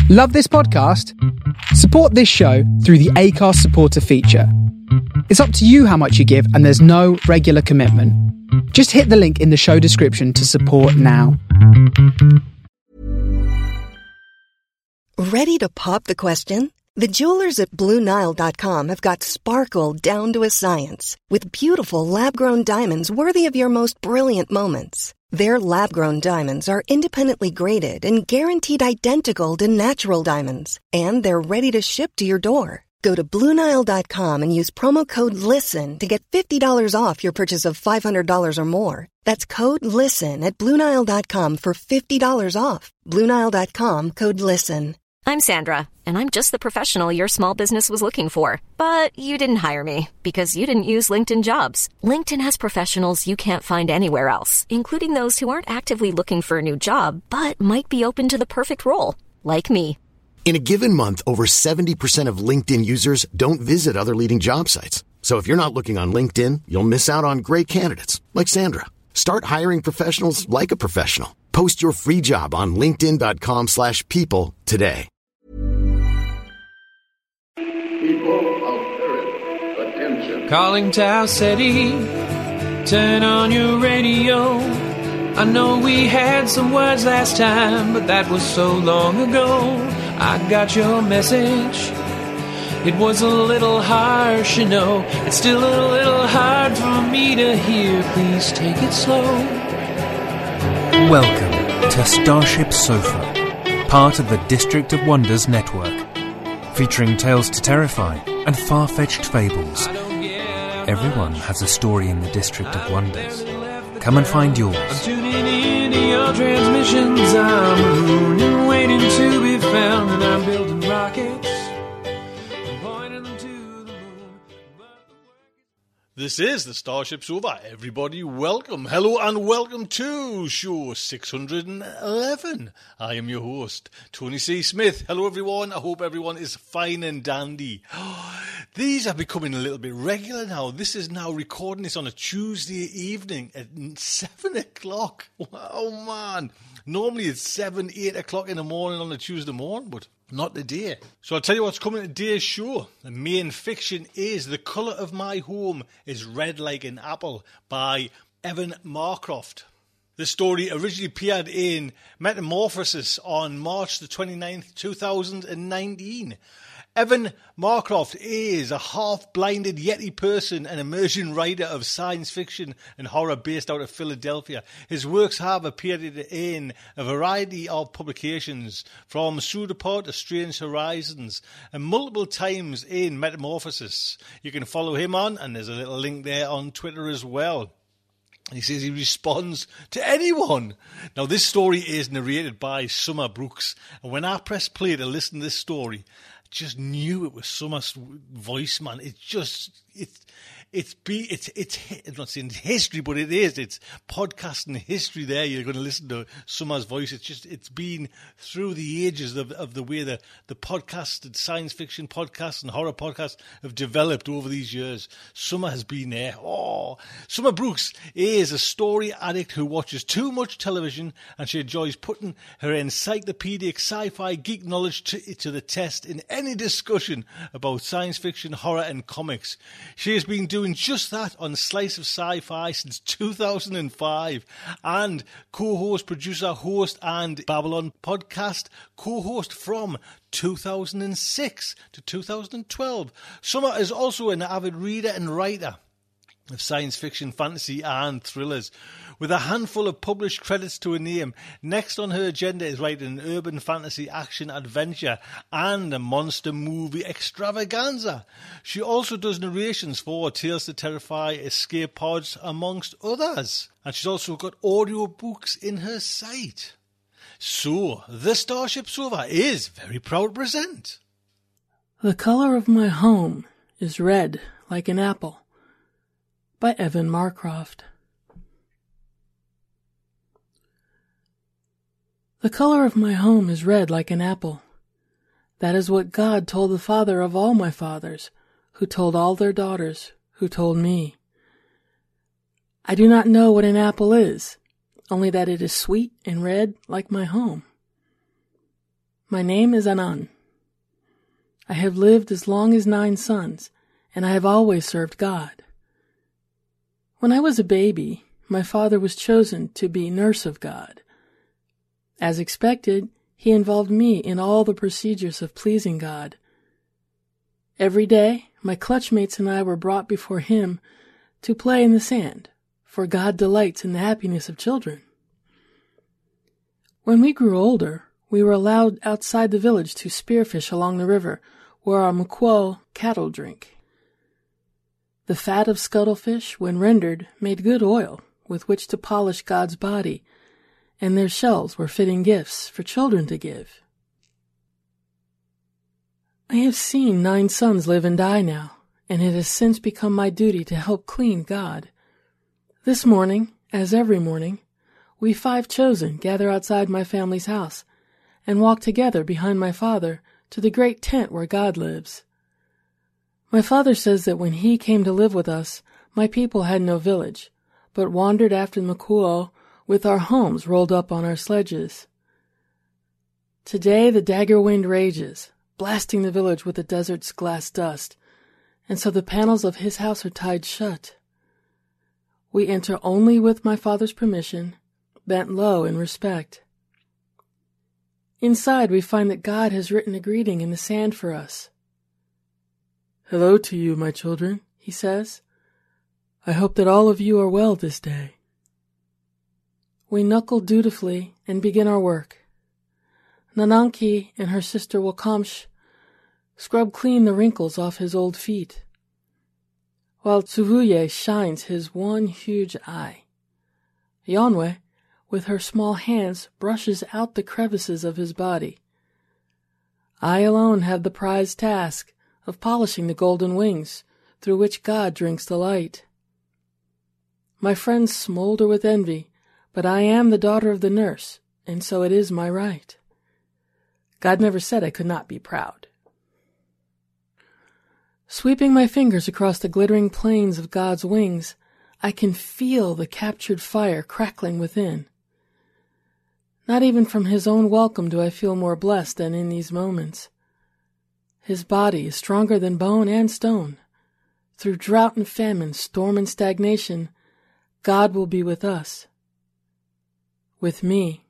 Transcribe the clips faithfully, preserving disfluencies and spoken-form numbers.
Love this podcast? Support this show through the Acast supporter feature. It's up to you how much you give, and there's no regular commitment. Just hit the link in the show description to support now. Ready to pop the question? The jewelers at Blue Nile dot com have got sparkle down to a science with beautiful lab-grown diamonds worthy of your most brilliant moments. Their lab-grown diamonds are independently graded and guaranteed identical to natural diamonds, and they're ready to ship to your door. Go to Blue Nile dot com and use promo code LISTEN to get fifty dollars off your purchase of five hundred dollars or more. That's code LISTEN at Blue Nile dot com for fifty dollars off. Blue Nile dot com, code LISTEN. I'm Sandra, and I'm just the professional your small business was looking for. But you didn't hire me because you didn't use LinkedIn Jobs. LinkedIn has professionals you can't find anywhere else, including those who aren't actively looking for a new job, but might be open to the perfect role, like me. In a given month, over seventy percent of LinkedIn users don't visit other leading job sites. So if you're not looking on LinkedIn, you'll miss out on great candidates like Sandra. Start hiring professionals like a professional. Post your free job on linkedin dot com slash people today. People of Earth, attention. Calling Tau City, turn on your radio. I know we had some words last time, but that was so long ago. I got your message. It was a little harsh, you know. It's still a little hard for me to hear. Please take it slow. Welcome to Starship Sofa, part of the District of Wonders network, featuring tales to terrify and far-fetched fables. Everyone has a story in the District of Wonders. Come and find yours. I'm tuning in to your transmissions. I'm a moon and waiting to be found, and I'm building rockets and pointing them to the moon. This is the Starship Sofa. Everybody, welcome, hello, and welcome to show six hundred eleven. I am your host, Tony C. Smith. Hello, everyone. I hope everyone is fine and dandy. These are becoming a little bit regular now. This is now recording this on a Tuesday evening at seven o'clock. Oh, man. Normally it's seven, eight o'clock in the morning on a Tuesday morning, but not today. So I'll tell you what's coming to today's show. The main fiction is The Colour of My Home is Red Like an Apple by Evan Marcroft. The story originally appeared in Metamorphosis on March the twenty-ninth, two thousand nineteen. Evan Marcroft is a half-blinded Yeti person, an emerging writer of science fiction and horror based out of Philadelphia. His works have appeared in a variety of publications, from Pseudopod to Strange Horizons, and multiple times in Metamorphosis. You can follow him on, and there's a little link there on Twitter as well. He says he responds to anyone. Now, this story is narrated by Summer Brooks, and when I pressed play to listen to this story, just knew it was Summer's voice, man. It's just, it's, it's, be, it's, it's, I'm not saying history, but it is. It's podcasting history there. You're going to listen to Summer's voice. It's just, it's been through the ages of, of the way the, the podcast and science fiction podcasts and horror podcasts have developed over these years. Summer has been there. Oh, Summer Brooks is a story addict who watches too much television, and she enjoys putting her encyclopedic sci-fi geek knowledge to, to the test in any discussion about science fiction, horror, and comics. She has been doing just that on Slice of Sci-Fi since two thousand five, and co-host, producer, host, and Babylon podcast co-host from two thousand six to two thousand twelve. Summer is also an avid reader and writer of science fiction, fantasy, and thrillers, with a handful of published credits to her name. Next on her agenda is writing an urban fantasy action adventure and a monster movie extravaganza. She also does narrations for Tales to Terrify, Escape Pods, amongst others. And she's also got audio books in her site. So, the Starship Sofa is very proud to present The Colour of My Home is Red Like an Apple by Evan Marcroft. The color of my home is red like an apple. That is what God told the father of all my fathers, who told all their daughters, who told me. I do not know what an apple is, only that it is sweet and red like my home. My name is Anan. I have lived as long as nine sons, and I have always served God. When I was a baby, my father was chosen to be nurse of God. As expected, he involved me in all the procedures of pleasing God. Every day, my clutchmates and I were brought before him to play in the sand, for God delights in the happiness of children. When we grew older, we were allowed outside the village to spearfish along the river, where our Mukwo cattle drink. The fat of scuttlefish, when rendered, made good oil with which to polish God's body, and their shells were fitting gifts for children to give. I have seen nine sons live and die now, and it has since become my duty to help clean God. This morning, as every morning, we five chosen gather outside my family's house and walk together behind my father to the great tent where God lives. My father says that when he came to live with us, my people had no village, but wandered after the Mukwo with our homes rolled up on our sledges. Today the dagger wind rages, blasting the village with the desert's glass dust, and so the panels of his house are tied shut. We enter only with my father's permission, bent low in respect. Inside we find that God has written a greeting in the sand for us. "Hello to you, my children," he says. "I hope that all of you are well this day." We knuckle dutifully and begin our work. Nananki and her sister Wakamsh scrub clean the wrinkles off his old feet, while Tsuvuye shines his one huge eye. Yonwe, with her small hands, brushes out the crevices of his body. I alone have the prized task of polishing the golden wings through which God drinks the light. My friends smolder with envy, but I am the daughter of the nurse, and so it is my right. God never said I could not be proud. Sweeping my fingers across the glittering plains of God's wings, I can feel the captured fire crackling within. Not even from his own welcome do I feel more blessed than in these moments. His body is stronger than bone and stone. Through drought and famine, storm and stagnation, God will be with us. With me.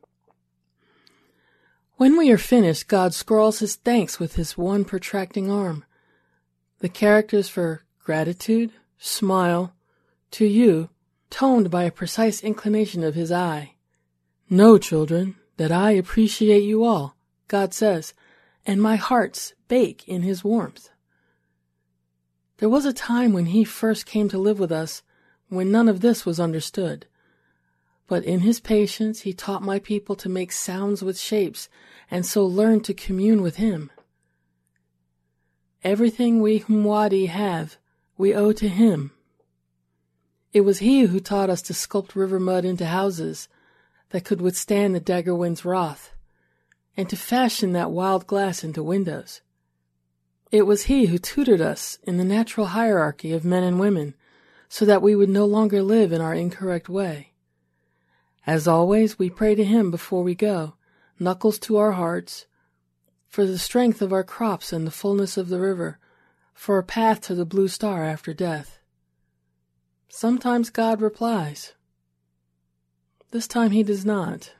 When we are finished, God scrawls his thanks with his one protracting arm. The characters for gratitude, smile, to you, toned by a precise inclination of his eye. "Know, children, that I appreciate you all," God says, "and my hearts bake in his warmth." There was a time when he first came to live with us when none of this was understood. But in his patience he taught my people to make sounds with shapes, and so learned to commune with him. Everything we Humwadi have, we owe to him. It was he who taught us to sculpt river mud into houses that could withstand the dagger wind's wrath, and to fashion that wild glass into windows. It was he who tutored us in the natural hierarchy of men and women, so that we would no longer live in our incorrect way. As always, we pray to him before we go, knuckles to our hearts, for the strength of our crops and the fullness of the river, for a path to the blue star after death. Sometimes God replies. This time he does not.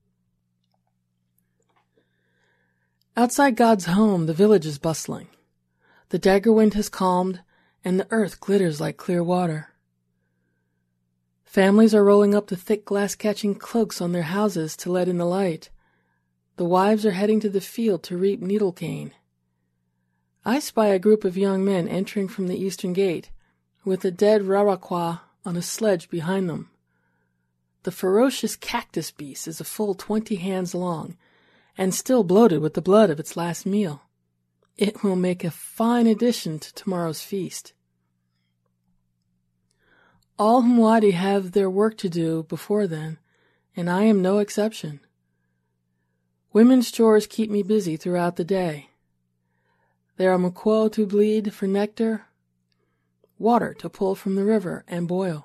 Outside God's home, the village is bustling. The dagger wind has calmed, and the earth glitters like clear water. Families are rolling up the thick glass-catching cloaks on their houses to let in the light. The wives are heading to the field to reap needle-cane. I spy a group of young men entering from the eastern gate, with a dead Rarakwa on a sledge behind them. The ferocious cactus beast is a full twenty hands long, and still bloated with the blood of its last meal. It will make a fine addition to tomorrow's feast. All Humwadi have their work to do before then, and I am no exception. Women's chores keep me busy throughout the day. There are Mukwo to bleed for nectar, water to pull from the river and boil.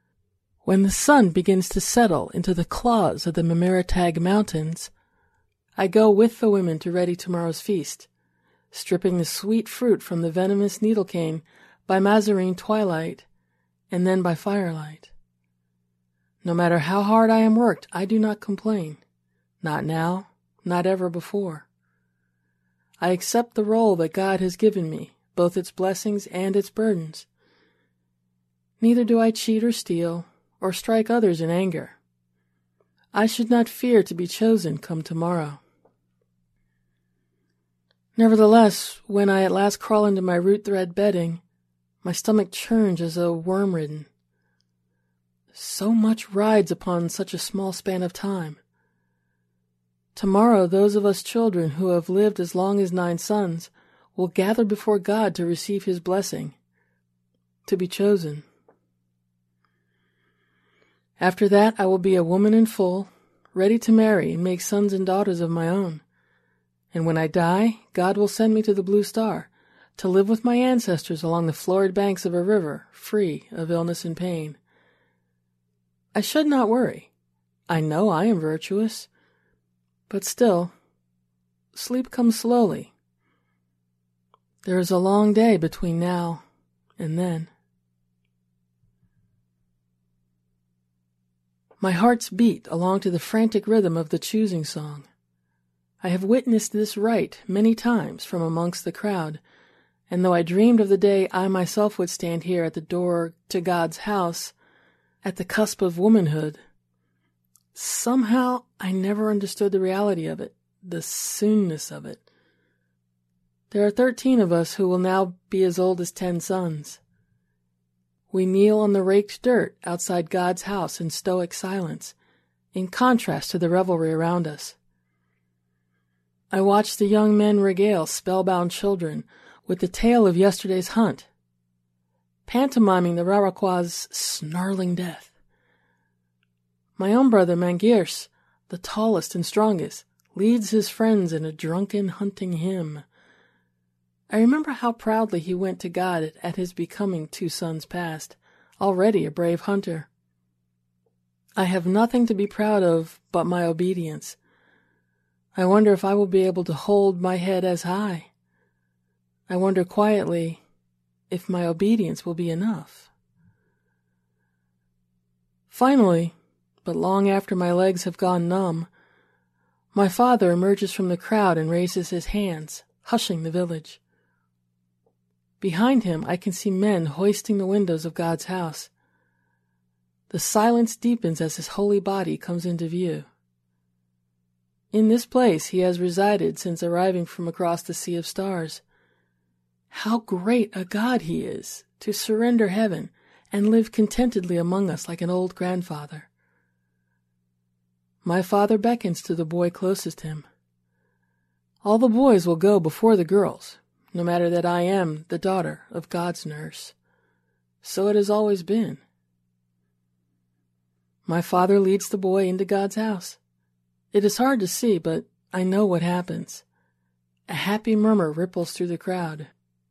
When the sun begins to settle into the claws of the Mamaratag Mountains, I go with the women to ready tomorrow's feast, stripping the sweet fruit from the venomous needle cane by Mazarine twilight and then by firelight. No matter how hard I am worked, I do not complain. Not now, not ever before. I accept the role that God has given me, both its blessings and its burdens. Neither do I cheat or steal, or strike others in anger. I should not fear to be chosen come tomorrow. Nevertheless, when I at last crawl into my root-thread bedding, my stomach churns as though worm-ridden. So much rides upon such a small span of time. Tomorrow those of us children who have lived as long as nine sons will gather before God to receive his blessing, to be chosen. After that I will be a woman in full, ready to marry and make sons and daughters of my own. And when I die, God will send me to the Blue Star, to live with my ancestors along the florid banks of a river, free of illness and pain. I should not worry. I know I am virtuous. But still, sleep comes slowly. There is a long day between now and then. My heart's beat along to the frantic rhythm of the choosing song. I have witnessed this rite many times from amongst the crowd, and though I dreamed of the day I myself would stand here at the door to God's house, at the cusp of womanhood, somehow I never understood the reality of it, the soonness of it. There are thirteen of us who will now be as old as ten sons. We kneel on the raked dirt outside God's house in stoic silence, in contrast to the revelry around us. I watch the young men regale spellbound children with the tale of yesterday's hunt, pantomiming the Raraquois' snarling death. My own brother Mangiers, the tallest and strongest, leads his friends in a drunken hunting hymn. I remember how proudly he went to God at his becoming two sons past, already a brave hunter. I have nothing to be proud of but my obedience. I wonder if I will be able to hold my head as high. I wonder quietly if my obedience will be enough. Finally, but long after my legs have gone numb, my father emerges from the crowd and raises his hands, hushing the village. Behind him I can see men hoisting the windows of God's house. The silence deepens as his holy body comes into view. In this place he has resided since arriving from across the sea of stars. How great a God he is, to surrender heaven and live contentedly among us like an old grandfather. My father beckons to the boy closest him. All the boys will go before the girls, no matter that I am the daughter of God's nurse. So it has always been. My father leads the boy into God's house. It is hard to see, but I know what happens. A happy murmur ripples through the crowd.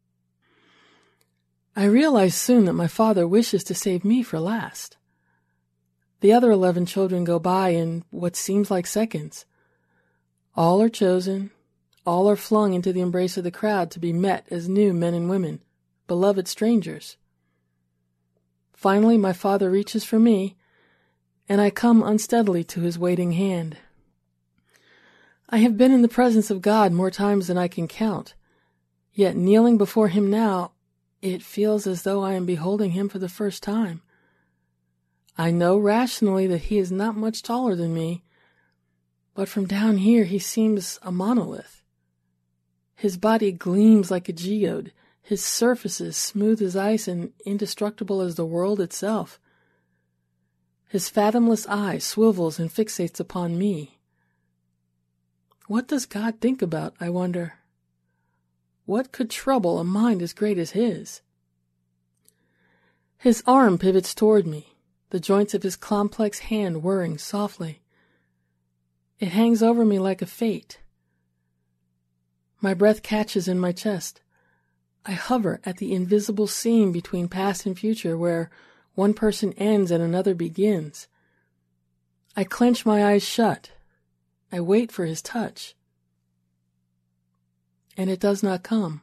I realize soon that my father wishes to save me for last. The other eleven children go by in what seems like seconds. All are chosen, all are flung into the embrace of the crowd to be met as new men and women, beloved strangers. Finally my father reaches for me, and I come unsteadily to his waiting hand. I have been in the presence of God more times than I can count, yet kneeling before him now, it feels as though I am beholding him for the first time. I know rationally that he is not much taller than me, but from down here he seems a monolith. His body gleams like a geode, his surfaces smooth as ice and indestructible as the world itself. His fathomless eye swivels and fixates upon me. What does God think about, I wonder? What could trouble a mind as great as his? His arm pivots toward me, the joints of his complex hand whirring softly. It hangs over me like a fate. My breath catches in my chest. I hover at the invisible seam between past and future where one person ends and another begins. I clench my eyes shut. I wait for his touch. and it does not come.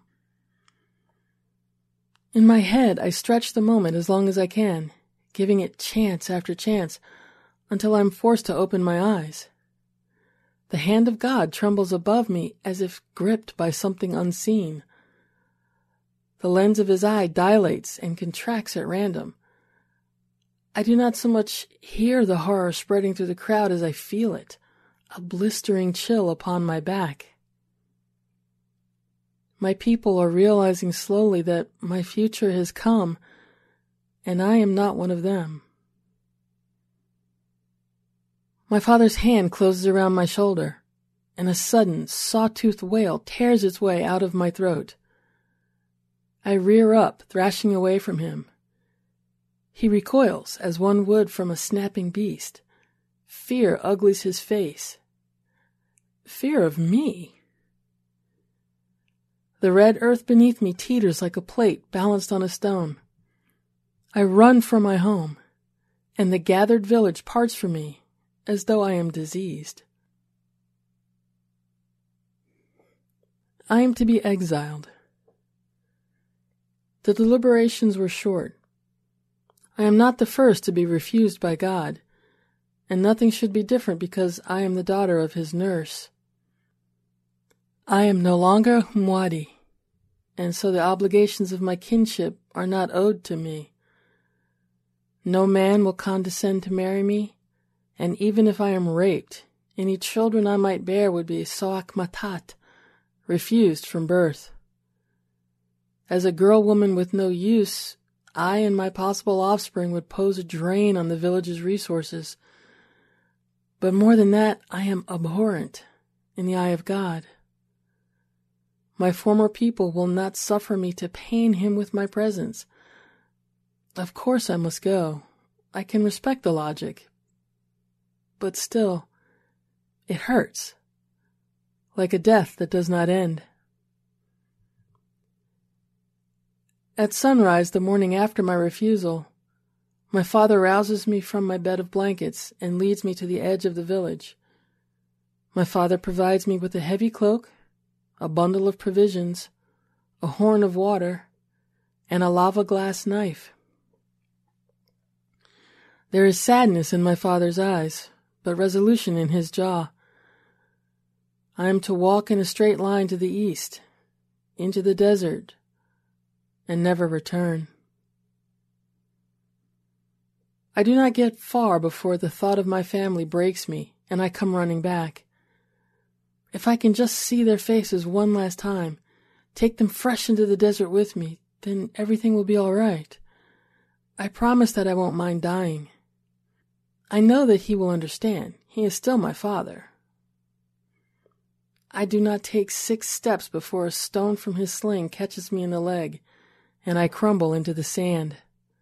In my head, I stretch the moment as long as I can, giving it chance after chance, until I am forced to open my eyes. The hand of God trembles above me as if gripped by something unseen. The lens of his eye dilates and contracts at random. I do not so much hear the horror spreading through the crowd as I feel it, a blistering chill upon my back. My people are realizing slowly that my future has come, and I am not one of them. My father's hand closes around my shoulder, and a sudden, saw-toothed wail tears its way out of my throat. I rear up, thrashing away from him. He recoils as one would from a snapping beast. Fear uglies his face. Fear of me. The red earth beneath me teeters like a plate balanced on a stone. I run for my home, and the gathered village parts from me as though I am diseased. I am to be exiled. The deliberations were short. I am not the first to be refused by God, and nothing should be different because I am the daughter of his nurse. I am no longer Mwadi, and so the obligations of my kinship are not owed to me. No man will condescend to marry me, and even if I am raped, any children I might bear would be soak matat, refused from birth. As a girl-woman with no use, I and my possible offspring would pose a drain on the village's resources. But more than that, I am abhorrent in the eye of God. My former people will not suffer me to pain him with my presence. Of course I must go. I can respect the logic. But still, it hurts, like a death that does not end. At sunrise the morning after my refusal, my father rouses me from my bed of blankets and leads me to the edge of the village. My father provides me with a heavy cloak, a bundle of provisions, a horn of water, and a lava-glass knife. There is sadness in my father's eyes, but resolution in his jaw. I am to walk in a straight line to the east, into the desert, and never return. I do not get far before the thought of my family breaks me, and I come running back. If I can just see their faces one last time, take them fresh into the desert with me, then everything will be all right. I promise that I won't mind dying. I know that he will understand. He is still my father. I do not take six steps before a stone from his sling catches me in the leg, and I crumble into the sand.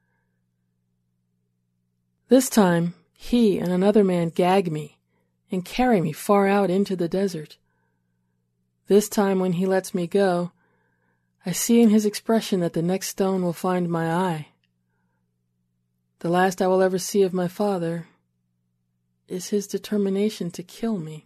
This time, he and another man gag me and carry me far out into the desert. This time, when he lets me go, I see in his expression that the next stone will find my eye. The last I will ever see of my father is his determination to kill me.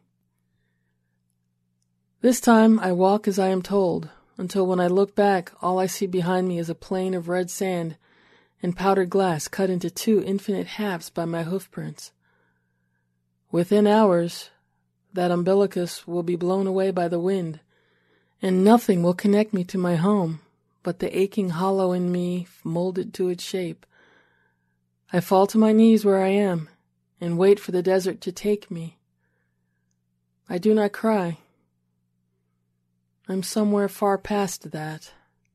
This time, I walk as I am told, until when I look back, all I see behind me is a plain of red sand and powdered glass cut into two infinite halves by my hoofprints. Within hours, that umbilicus will be blown away by the wind, and nothing will connect me to my home but the aching hollow in me molded to its shape. I fall to my knees where I am and wait for the desert to take me. I do not cry. I'm somewhere far past that.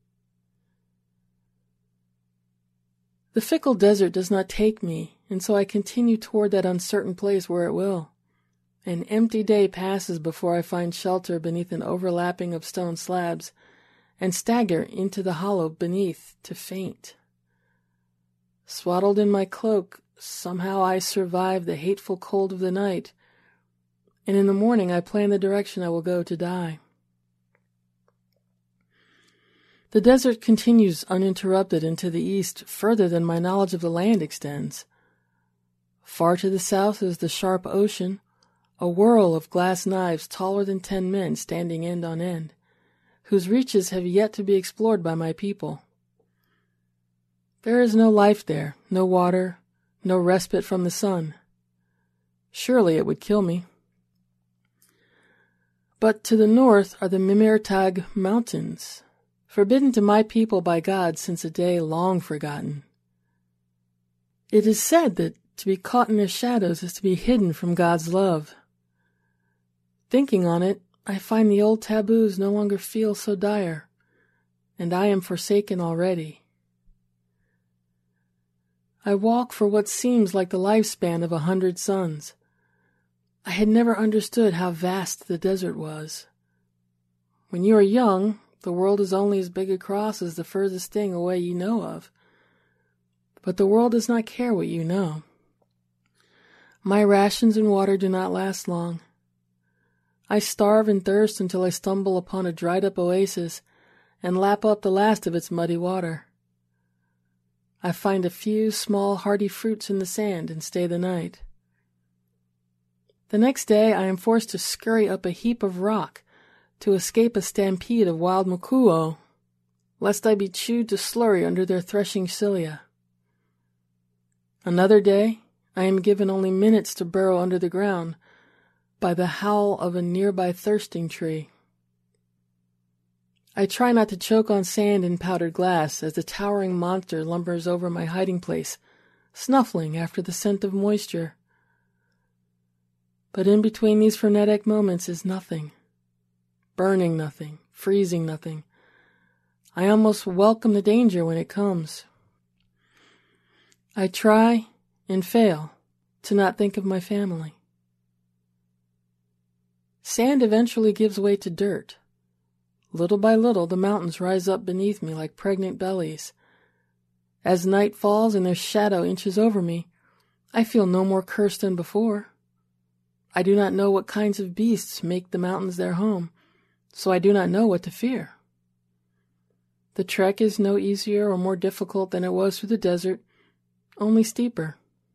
The fickle desert does not take me, and so I continue toward that uncertain place where it will. An empty day passes before I find shelter beneath an overlapping of stone slabs, and stagger into the hollow beneath to faint. Swaddled in my cloak, somehow I survive the hateful cold of the night, and in the morning I plan the direction I will go to die. The desert continues uninterrupted into the east further than my knowledge of the land extends. Far to the south is the sharp ocean, a whirl of glass knives taller than ten men standing end on end, whose reaches have yet to be explored by my people. There is no life there, no water, no respite from the sun. Surely it would kill me. But to the north are the Mimirtag Mountains, forbidden to my people by God since a day long forgotten. It is said that to be caught in their shadows is to be hidden from God's love. Thinking on it, I find the old taboos no longer feel so dire, and I am forsaken already. I walk for what seems like the lifespan of a hundred suns. I had never understood how vast the desert was. When you are young, the world is only as big across as the furthest thing away you know of. But the world does not care what you know. My rations and water do not last long. I starve and thirst until I stumble upon a dried-up oasis and lap up the last of its muddy water. I find a few small hardy fruits in the sand and stay the night. The next day I am forced to scurry up a heap of rock to escape a stampede of wild makuo, lest I be chewed to slurry under their threshing cilia. Another day I am given only minutes to burrow under the ground by the howl of a nearby thirsting tree. I try not to choke on sand and powdered glass as the towering monster lumbers over my hiding place, snuffling after the scent of moisture. But in between these frenetic moments is nothing. Burning nothing, freezing nothing. I almost welcome the danger when it comes. I try and fail to not think of my family. Sand eventually gives way to dirt. Little by little, the mountains rise up beneath me like pregnant bellies. As night falls and their shadow inches over me, I feel no more cursed than before. I do not know what kinds of beasts make the mountains their home, so I do not know what to fear. The trek is no easier or more difficult than it was through the desert, only steeper.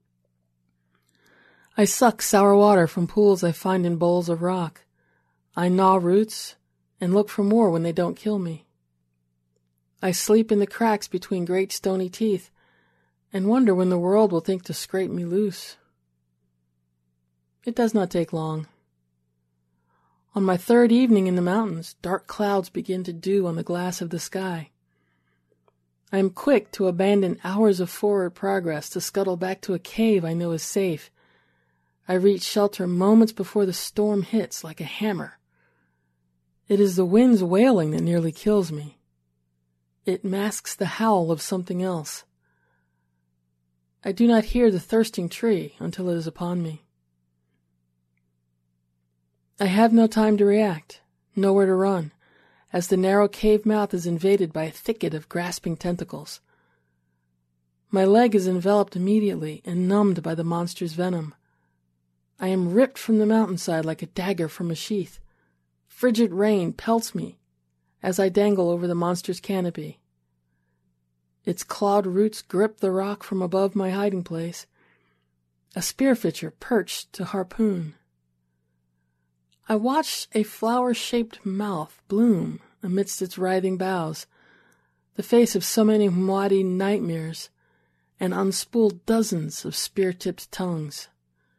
I suck sour water from pools I find in bowls of rock. I gnaw roots and look for more when they don't kill me. I sleep in the cracks between great stony teeth and wonder when the world will think to scrape me loose. It does not take long. On my third evening in the mountains, dark clouds begin to dew on the glass of the sky. I am quick to abandon hours of forward progress to scuttle back to a cave I know is safe. I reach shelter moments before the storm hits like a hammer. It is the wind's wailing that nearly kills me. It masks the howl of something else. I do not hear the thirsting tree until it is upon me. I have no time to react, nowhere to run, as the narrow cave mouth is invaded by a thicket of grasping tentacles. My leg is enveloped immediately and numbed by the monster's venom. I am ripped from the mountainside like a dagger from a sheath. Frigid rain pelts me as I dangle over the monster's canopy. Its clawed roots grip the rock from above my hiding place, a spearfisher perched to harpoon. I watch a flower-shaped mouth bloom amidst its writhing boughs, the face of so many Mwadi nightmares, and unspool dozens of spear-tipped tongues.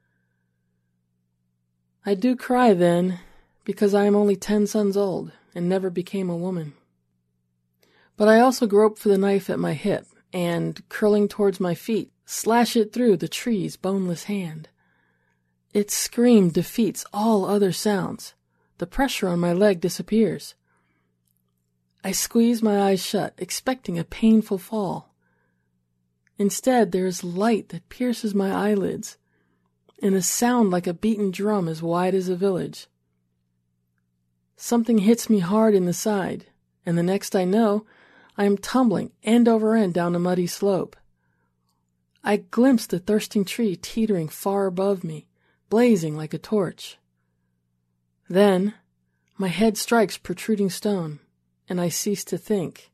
I do cry then, because I am only ten suns old and never became a woman. But I also grope for the knife at my hip and, curling towards my feet, slash it through the tree's boneless hand. Its scream defeats all other sounds. The pressure on my leg disappears. I squeeze my eyes shut, expecting a painful fall. Instead, there is light that pierces my eyelids, and a sound like a beaten drum as wide as a village. Something hits me hard in the side, and the next I know, I am tumbling end over end down a muddy slope. I glimpse the thirsting tree teetering far above me, blazing like a torch. Then, my head strikes protruding stone, and I cease to think.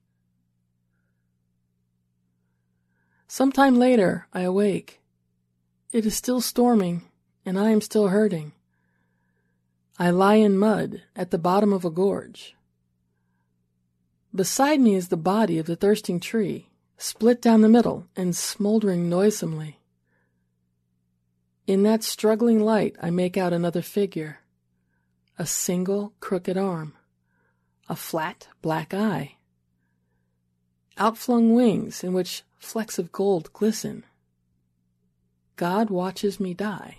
Sometime later, I awake. It is still storming, and I am still hurting. I lie in mud at the bottom of a gorge. Beside me is the body of the thirsting tree, split down the middle and smoldering noisomely. In that struggling light I make out another figure, a single crooked arm, a flat black eye, outflung wings in which flecks of gold glisten. God watches me die.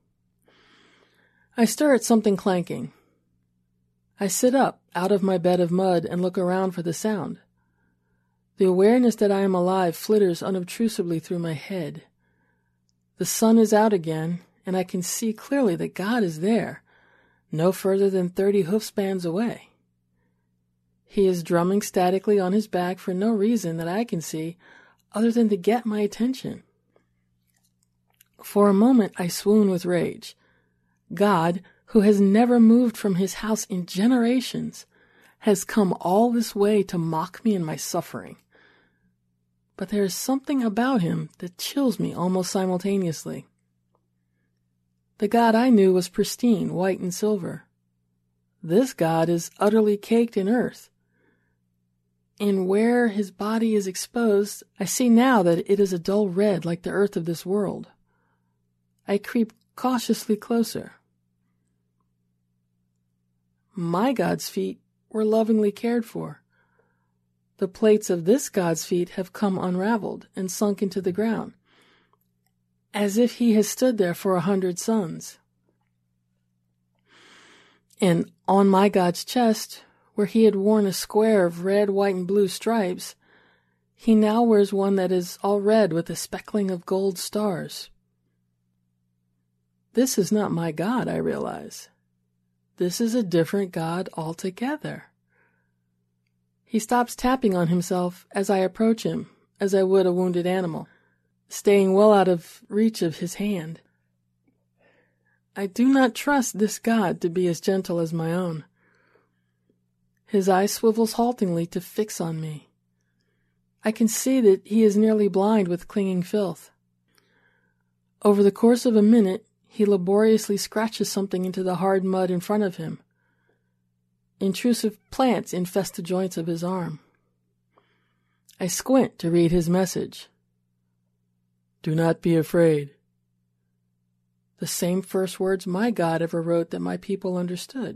I stir at something clanking. I sit up out of my bed of mud and look around for the sound. The awareness that I am alive flitters unobtrusively through my head. The sun is out again, and I can see clearly that God is there, no further than thirty hoofspans away. He is drumming statically on his back for no reason that I can see other than to get my attention. For a moment I swoon with rage. God, who has never moved from his house in generations, has come all this way to mock me in my suffering. But there is something about him that chills me almost simultaneously. The God I knew was pristine, white and silver. This God is utterly caked in earth. And where his body is exposed, I see now that it is a dull red like the earth of this world. I creep cautiously closer. My God's feet were lovingly cared for. The plates of this God's feet have come unraveled and sunk into the ground, as if he has stood there for a hundred suns. And on my God's chest, where he had worn a square of red, white, and blue stripes, he now wears one that is all red with a speckling of gold stars. This is not my God, I realize. This is a different God altogether. He stops tapping on himself as I approach him, as I would a wounded animal, staying well out of reach of his hand. I do not trust this God to be as gentle as my own. His eye swivels haltingly to fix on me. I can see that he is nearly blind with clinging filth. Over the course of a minute, he laboriously scratches something into the hard mud in front of him. Intrusive plants infest the joints of his arm. I squint to read his message. Do not be afraid. The same first words my God ever wrote that my people understood.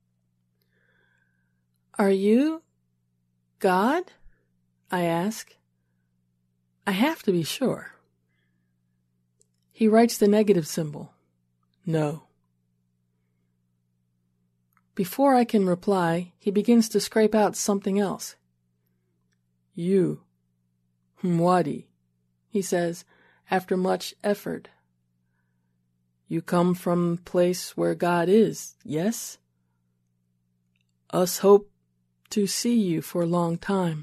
Are you God? I ask. I have to be sure. He writes the negative symbol. No. Before I can reply, he begins to scrape out something else. You, Mwadi, he says, after much effort. You come from the place where God is, yes? Us hope to see you for a long time.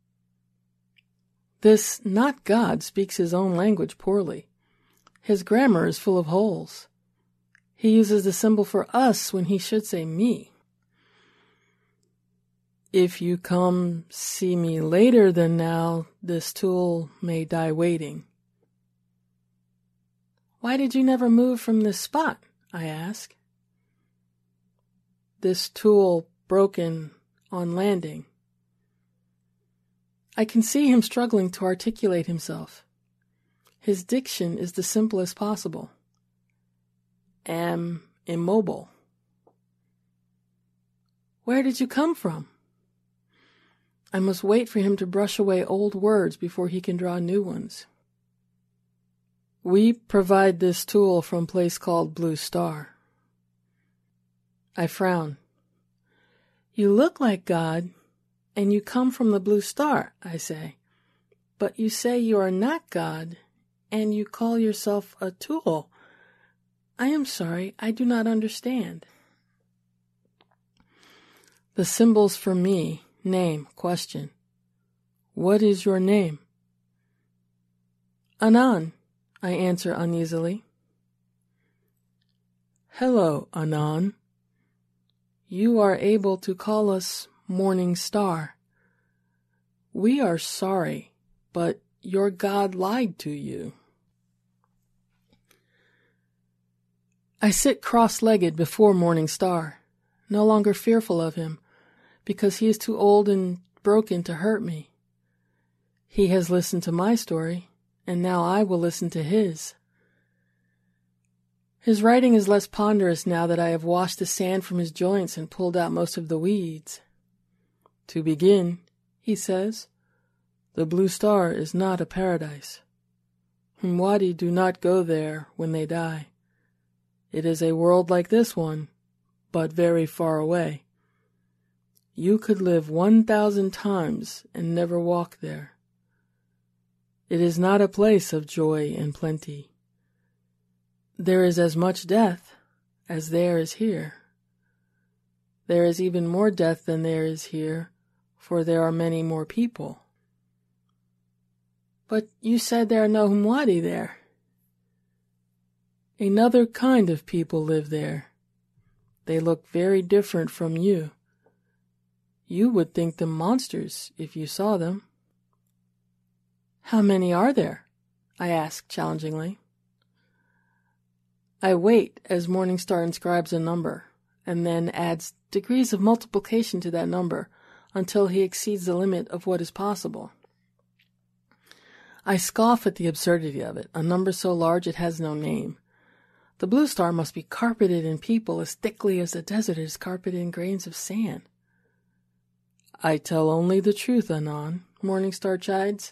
This not God speaks his own language poorly. His grammar is full of holes. He uses the symbol for us when he should say me. If you come see me later than now, this tool may die waiting. Why did you never move from this spot? I ask. This tool broken on landing. I can see him struggling to articulate himself. His diction is the simplest possible. Am immobile. Where did you come from? I must wait for him to brush away old words before he can draw new ones. We provide this tool from a place called Blue Star. I frown. You look like God, and you come from the Blue Star, I say. But you say you are not God, and you call yourself a tool. I am sorry, I do not understand. The symbols for me, name, question. What is your name? Anan, I answer uneasily. Hello, Anan. You are able to call us Morning Star. We are sorry, but your God lied to you. I sit cross-legged before Morning Star, no longer fearful of him, because he is too old and broken to hurt me. He has listened to my story, and now I will listen to his. His writing is less ponderous now that I have washed the sand from his joints and pulled out most of the weeds. To begin, he says, the Blue Star is not a paradise. Humwadi do not go there when they die. It is a world like this one, but very far away. You could live one thousand times and never walk there. It is not a place of joy and plenty. There is as much death as there is here. There is even more death than there is here, for there are many more people. But you said there are no Humwadi there. Another kind of people live there. They look very different from you. You would think them monsters if you saw them. How many are there? I asked challengingly. I wait as Morningstar inscribes a number, and then adds degrees of multiplication to that number until he exceeds the limit of what is possible. I scoff at the absurdity of it, a number so large it has no name. The Blue Star must be carpeted in people as thickly as the desert is carpeted in grains of sand. I tell only the truth, Anon, Morningstar chides.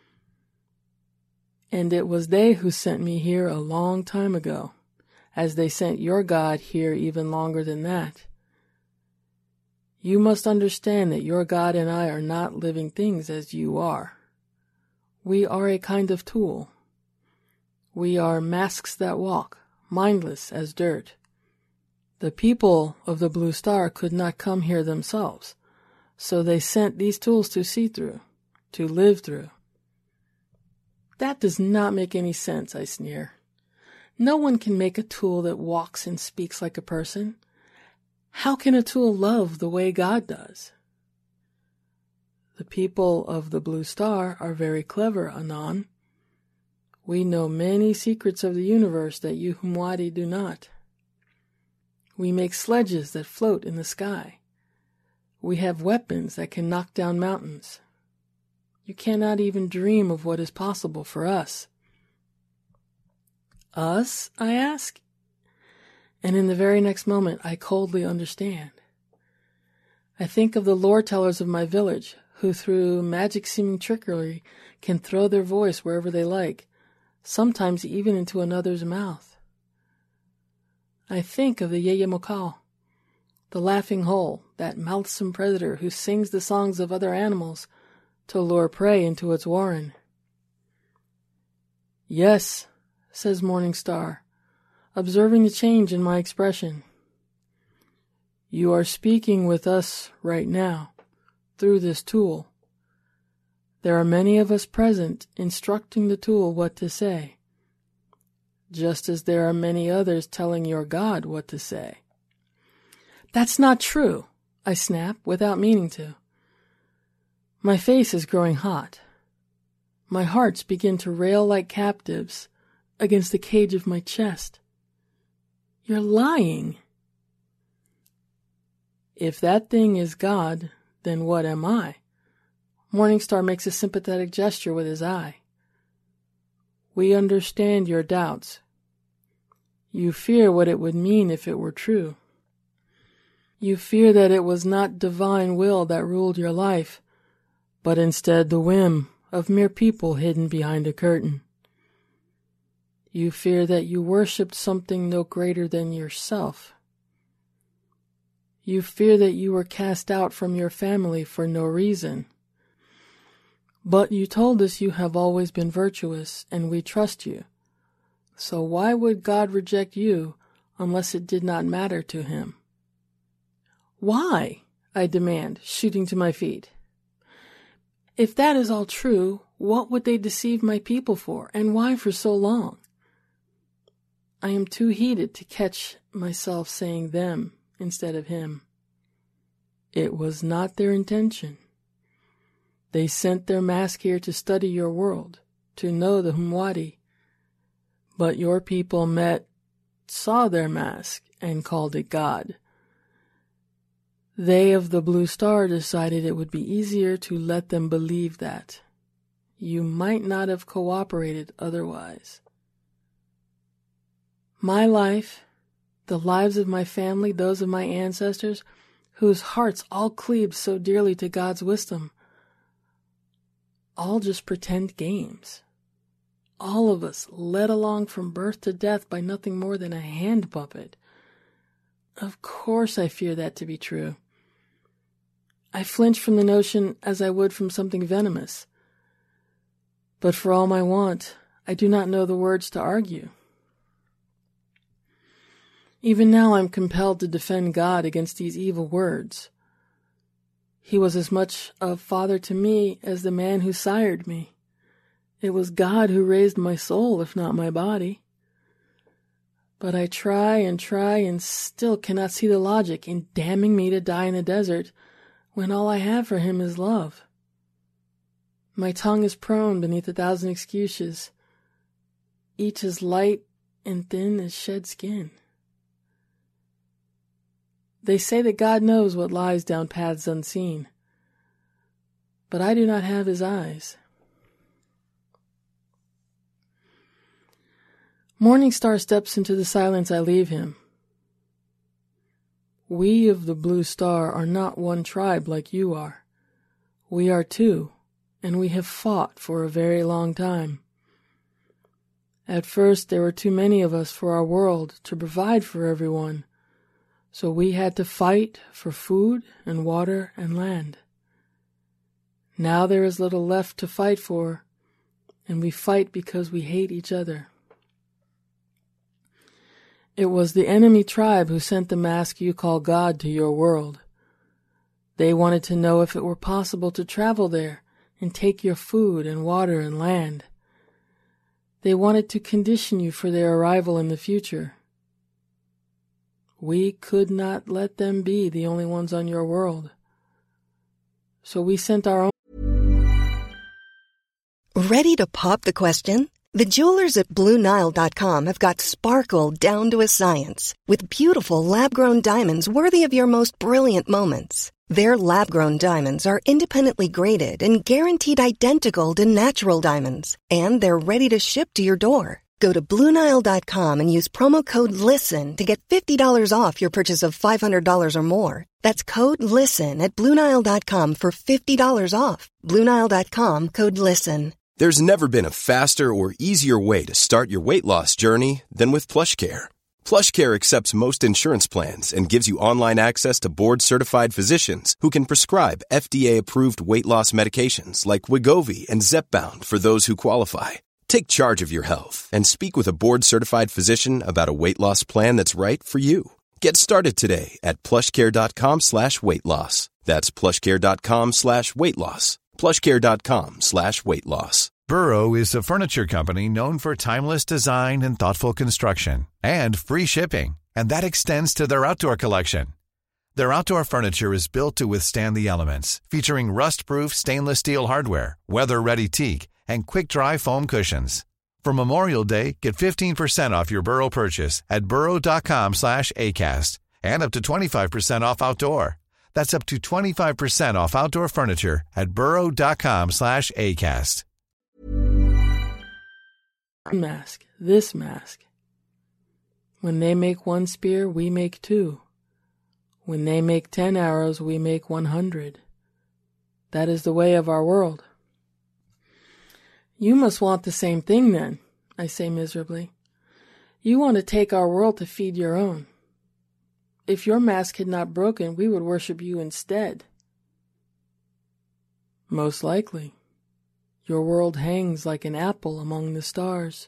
And it was they who sent me here a long time ago, as they sent your God here even longer than that. You must understand that your God and I are not living things as you are. We are a kind of tool. We are masks that walk, mindless as dirt. The people of the Blue Star could not come here themselves, so they sent these tools to see through, to live through. That does not make any sense, I sneer. No one can make a tool that walks and speaks like a person. How can a tool love the way God does? The people of the Blue Star are very clever, Anon. We know many secrets of the universe that you Humwadi do not. We make sledges that float in the sky. We have weapons that can knock down mountains. You cannot even dream of what is possible for us. Us, I ask? And in the very next moment, I coldly understand. I think of the lore-tellers of my village, who through magic-seeming trickery can throw their voice wherever they like, sometimes even into another's mouth. I think of the Yeyemokal, the laughing hole, that mouthsome predator who sings the songs of other animals to lure prey into its warren. Yes, says Morningstar, observing the change in my expression. You are speaking with us right now, through this tool. There are many of us present instructing the tool what to say, just as there are many others telling your God what to say. That's not true, I snap without meaning to. My face is growing hot. My hearts begin to rail like captives against the cage of my chest. You're lying. If that thing is God, then what am I? Morningstar makes a sympathetic gesture with his eye. We understand your doubts. You fear what it would mean if it were true. You fear that it was not divine will that ruled your life, but instead the whim of mere people hidden behind a curtain. You fear that you worshipped something no greater than yourself. You fear that you were cast out from your family for no reason. But you told us you have always been virtuous, and we trust you. So why would God reject you unless it did not matter to him? Why? I demand, shooting to my feet. If that is all true, what would they deceive my people for, and why for so long? I am too heated to catch myself saying them instead of him. It was not their intention. They sent their mask here to study your world, to know the Humwadi. But your people met, saw their mask, and called it God. They of the Blue Star decided it would be easier to let them believe that. You might not have cooperated otherwise. My life, the lives of my family, those of my ancestors, whose hearts all cleaved so dearly to God's wisdom, all just pretend games. All of us led along from birth to death by nothing more than a hand puppet. Of course I fear that to be true. I flinch from the notion as I would from something venomous. But for all my want, I do not know the words to argue. Even now I'm compelled to defend God against these evil words. He was as much a father to me as the man who sired me. It was God who raised my soul, if not my body. But I try and try and still cannot see the logic in damning me to die in the desert when all I have for him is love. My tongue is prone beneath a thousand excuses, each as light and thin as shed skin. They say that God knows what lies down paths unseen, but I do not have his eyes. Morning Star steps into the silence I leave him. We of the Blue Star are not one tribe like you are. We are two, and we have fought for a very long time. At first there were too many of us for our world to provide for everyone, so we had to fight for food and water and land. Now there is little left to fight for, and we fight because we hate each other. It was the enemy tribe who sent the mask you call God to your world. They wanted to know if it were possible to travel there and take your food and water and land. They wanted to condition you for their arrival in the future. We could not let them be the only ones on your world. So we sent our own. Ready to pop the question? The jewelers at Blue Nile dot com have got sparkle down to a science with beautiful lab-grown diamonds worthy of your most brilliant moments. Their lab-grown diamonds are independently graded and guaranteed identical to natural diamonds, and they're ready to ship to your door. Go to Blue Nile dot com and use promo code LISTEN to get fifty dollars off your purchase of five hundred dollars or more. That's code LISTEN at Blue Nile dot com for fifty dollars off. Blue Nile dot com, code LISTEN. There's never been a faster or easier way to start your weight loss journey than with PlushCare. PlushCare accepts most insurance plans and gives you online access to board-certified physicians who can prescribe F D A-approved weight loss medications like Wegovy and Zepbound for those who qualify. Take charge of your health and speak with a board-certified physician about a weight loss plan that's right for you. Get started today at plushcare.com slash weight loss. That's plushcare.com slash weight loss. plushcare.com slash weight loss. Burrow is a furniture company known for timeless design and thoughtful construction and free shipping, and that extends to their outdoor collection. Their outdoor furniture is built to withstand the elements, featuring rust-proof stainless steel hardware, weather-ready teak, and quick-dry foam cushions. For Memorial Day, get fifteen percent off your Burrow purchase at burrow.com slash ACAST and up to twenty-five percent off outdoor. That's up to twenty-five percent off outdoor furniture at burrow.com slash ACAST. Mask, this mask. When they make one spear, we make two. When they make ten arrows, we make one hundred. That is the way of our world. You must want the same thing then, I say miserably. You want to take our world to feed your own. If your mask had not broken, we would worship you instead. Most likely. Your world hangs like an apple among the stars.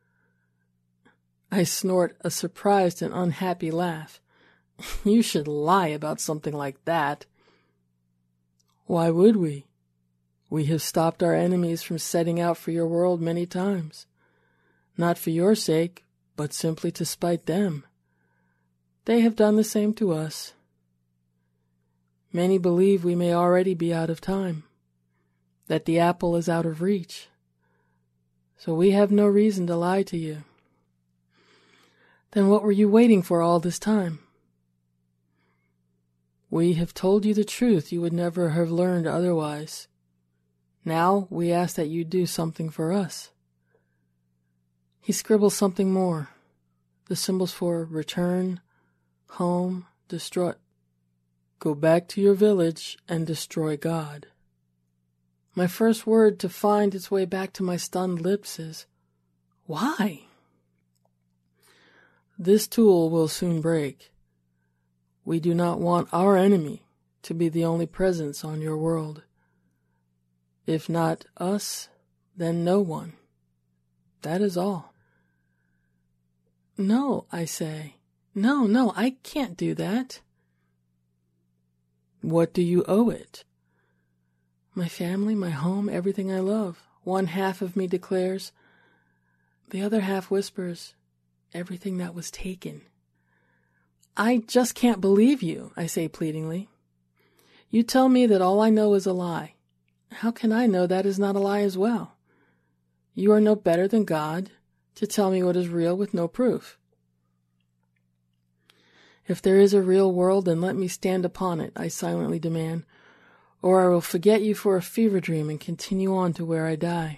I snort a surprised and unhappy laugh. You should lie about something like that. Why would we? We have stopped our enemies from setting out for your world many times. Not for your sake, but simply to spite them. They have done the same to us. Many believe we may already be out of time, that the apple is out of reach. So we have no reason to lie to you. Then what were you waiting for all this time? We have told you the truth you would never have learned otherwise. Now we ask that you do something for us. He scribbles something more. The symbols for return, home, destroy. Go back to your village and destroy God. My first word to find its way back to my stunned lips is, why? This tool will soon break. We do not want our enemy to be the only presence on your world. If not us, then no one. That is all. No, I say. No, no, I can't do that. What do you owe it? My family, my home, everything I love. One half of me declares. The other half whispers, everything that was taken. I just can't believe you, I say pleadingly. You tell me that all I know is a lie. How can I know that is not a lie as well? You are no better than God to tell me what is real with no proof. If there is a real world, then let me stand upon it, I silently demand, or I will forget you for a fever dream and continue on to where I die.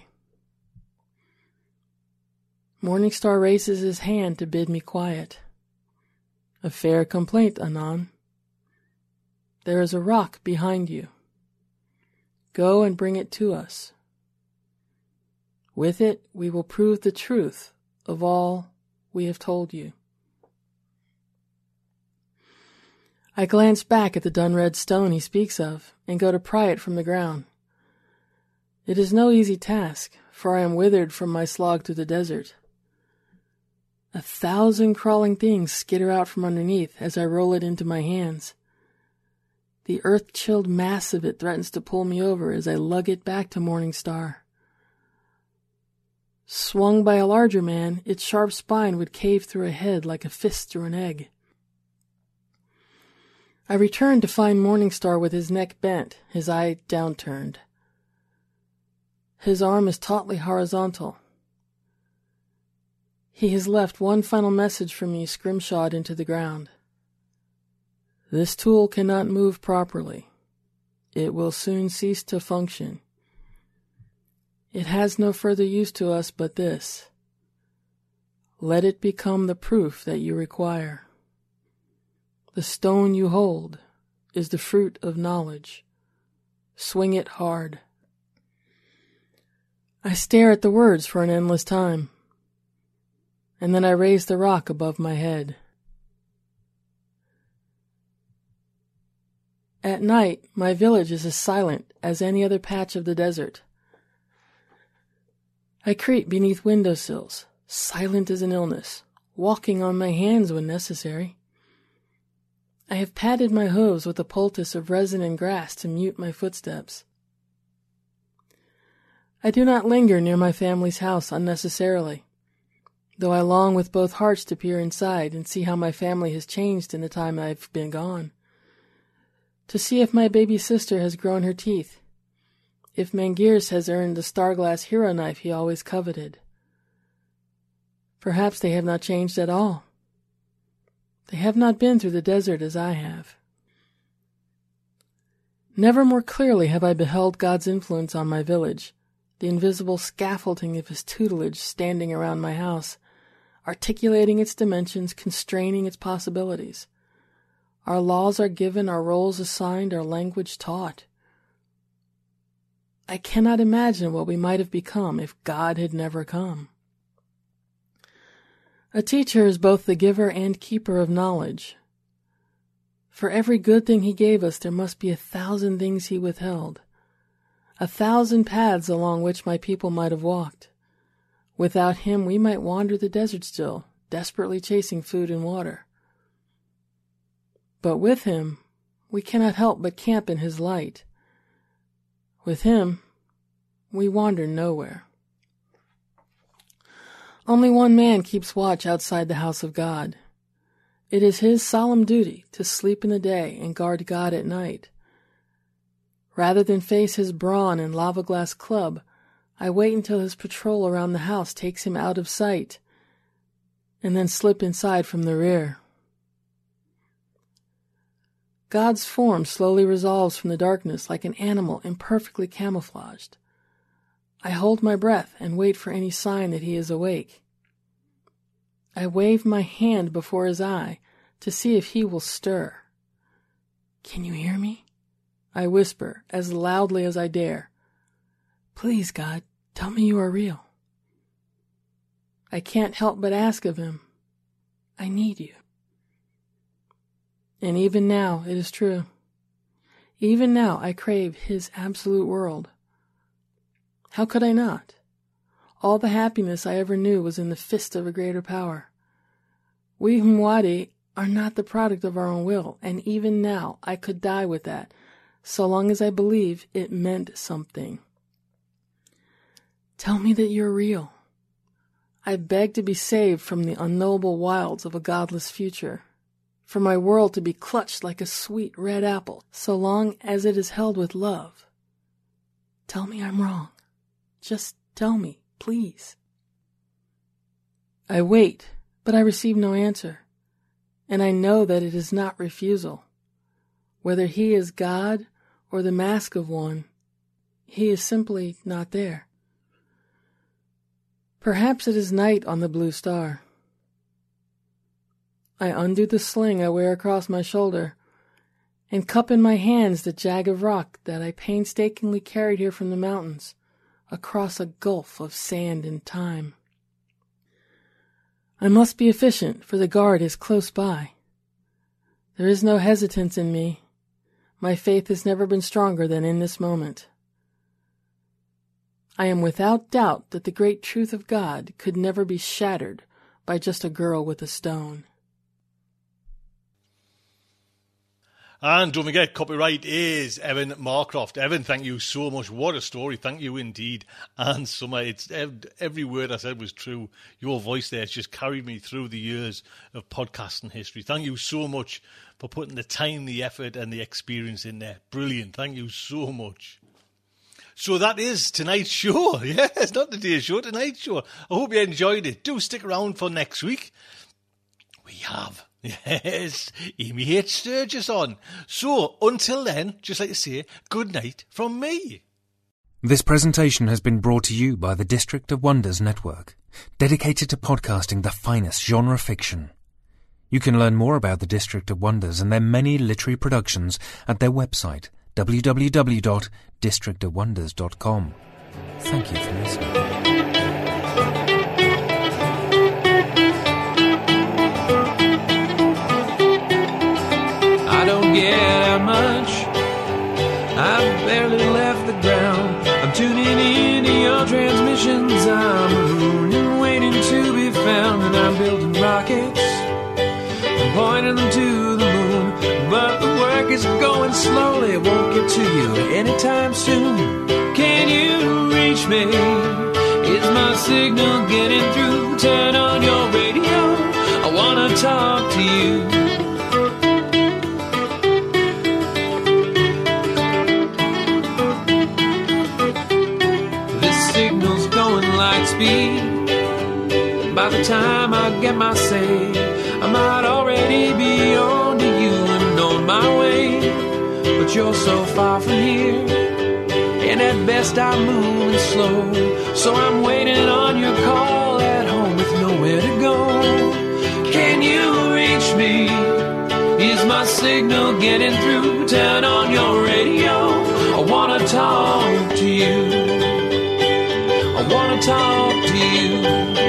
Morningstar raises his hand to bid me quiet. A fair complaint, Anan. There is a rock behind you. Go and bring it to us. With it, we will prove the truth of all we have told you. I glance back at the dun-red stone he speaks of, and go to pry it from the ground. It is no easy task, for I am withered from my slog through the desert. A thousand crawling things skitter out from underneath as I roll it into my hands. The earth-chilled mass of it threatens to pull me over as I lug it back to Morningstar. Swung by a larger man, its sharp spine would cave through a head like a fist through an egg. I return to find Morningstar with his neck bent, his eye downturned. His arm is tautly horizontal. He has left one final message for me scrimshawed into the ground. This tool cannot move properly. It will soon cease to function. It has no further use to us but this. Let it become the proof that you require. The stone you hold is the fruit of knowledge. Swing it hard. I stare at the words for an endless time, and then I raise the rock above my head. At night, my village is as silent as any other patch of the desert. I creep beneath windowsills, silent as an illness, walking on my hands when necessary. I have padded my hooves with a poultice of resin and grass to mute my footsteps. I do not linger near my family's house unnecessarily, though I long with both hearts to peer inside and see how my family has changed in the time I've been gone. To see if my baby sister has grown her teeth, if Mangiers has earned the Starglass hero knife he always coveted. Perhaps they have not changed at all. They have not been through the desert as I have. Never more clearly have I beheld God's influence on my village, the invisible scaffolding of his tutelage standing around my house, articulating its dimensions, constraining its possibilities. Our laws are given, our roles assigned, our language taught. I cannot imagine what we might have become if God had never come. A teacher is both the giver and keeper of knowledge. For every good thing he gave us, there must be a thousand things he withheld, a thousand paths along which my people might have walked. Without him, we might wander the desert still, desperately chasing food and water. But with him, we cannot help but camp in his light. With him, we wander nowhere. Only one man keeps watch outside the house of God. It is his solemn duty to sleep in the day and guard God at night. Rather than face his brawn and lava-glass club, I wait until his patrol around the house takes him out of sight, and then slip inside from the rear. God's form slowly resolves from the darkness like an animal imperfectly camouflaged. I hold my breath and wait for any sign that he is awake. I wave my hand before his eye to see if he will stir. "Can you hear me?" I whisper as loudly as I dare. "Please, God, tell me you are real." I can't help but ask of him, "I need you." And even now it is true. Even now I crave his absolute world. How could I not? All the happiness I ever knew was in the fist of a greater power. We Humwadi are not the product of our own will, and even now I could die with that, so long as I believe it meant something. Tell me that you're real. I beg to be saved from the unknowable wilds of a godless future, for my world to be clutched like a sweet red apple, so long as it is held with love. Tell me I'm wrong. Just tell me, please. I wait, but I receive no answer, and I know that it is not refusal. Whether he is God or the mask of one, he is simply not there. Perhaps it is night on the blue star. I undo the sling I wear across my shoulder, and cup in my hands the jag of rock that I painstakingly carried here from the mountains, across a gulf of sand and time. I must be efficient, for the guard is close by. There is no hesitance in me. My faith has never been stronger than in this moment. I am without doubt that the great truth of God could never be shattered by just a girl with a stone. And don't forget, copyright is Evan Marcroft. Evan, thank you so much. What a story. Thank you indeed. And Summer, it's every word I said was true. Your voice there has just carried me through the years of podcasting history. Thank you so much for putting the time, the effort, and the experience in there. Brilliant. Thank you so much. So that is tonight's show. Yeah, it's not today's show, tonight's show. I hope you enjoyed it. Do stick around for next week. We have... Yes, Amy H. Sturgis on. So, until then, just like to say, good night from me. This presentation has been brought to you by the District of Wonders Network, dedicated to podcasting the finest genre fiction. You can learn more about the District of Wonders and their many literary productions at their website, w w w dot district of wonders dot com. Thank you for listening. Get out much, I've barely left the ground. I'm tuning into your transmissions. I'm marooned and waiting to be found. And I'm building rockets and pointing them to the moon. But the work is going slowly, it won't get to you anytime soon. Can you reach me? Is my signal getting through? Turn on your radio, I wanna talk to you. Speed. By the time I get my say, I might already be on to you and on my way. But you're so far from here, and at best I'm moving slow. So I'm waiting on your call at home with nowhere to go. Can you reach me? Is my signal getting through? Turn on your radio, I wanna talk to you. I wanna talk to you.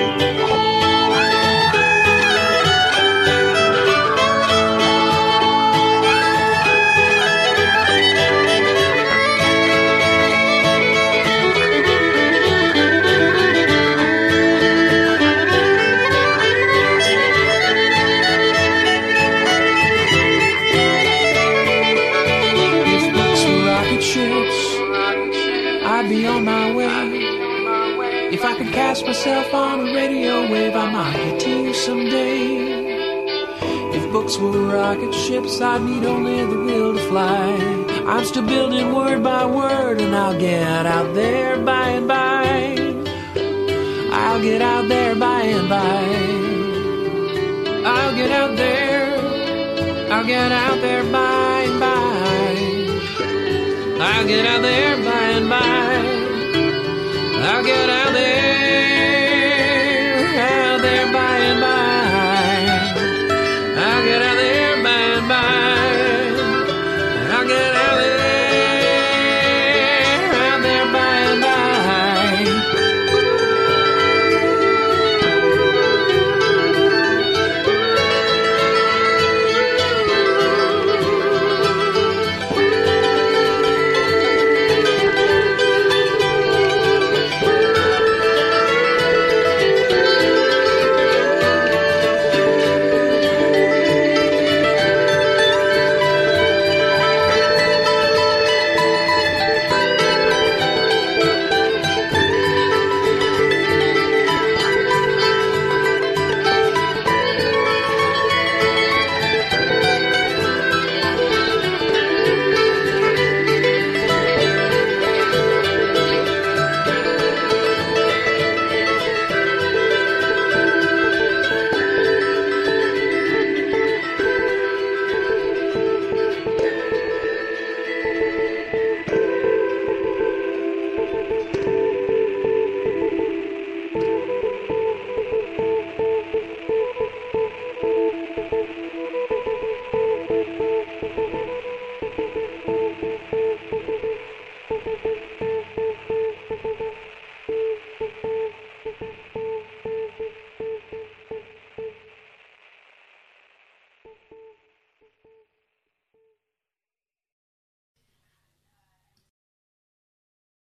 If books were rocket ships, I'd be on my way. If I could cast myself on a radio wave, I might get to you someday. If books were rocket ships, I'd need only the will to fly. I'm still building word by word, and I'll get out there by and by. I'll get out there by and by. I'll get out there, I'll get out there by and by. I'll get out there by and by. I'll get out there